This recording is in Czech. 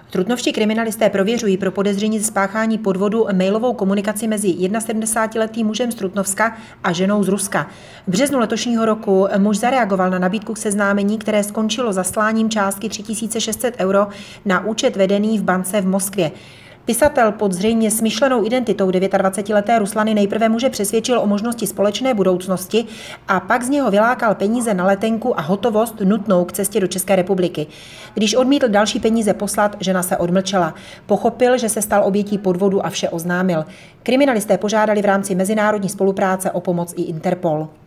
Trutnovští kriminalisté prověřují pro podezření ze spáchání podvodu mailovou komunikaci mezi 71letým mužem z Trutnovska a ženou z Ruska. V březnu letošního roku muž zareagoval na nabídku k seznámení, které skončilo zasláním částky 3600 € na účet vedený v bance v Moskvě. Pisatel pod zřejmě smyšlenou identitou 29leté Ruslany nejprve muže přesvědčil o možnosti společné budoucnosti a pak z něho vylákal peníze na letenku a hotovost nutnou k cestě do České republiky. Když odmítl další peníze poslat, žena se odmlčela. Pochopil, že se stal obětí podvodu a vše oznámil. Kriminalisté požádali v rámci mezinárodní spolupráce o pomoc i Interpol.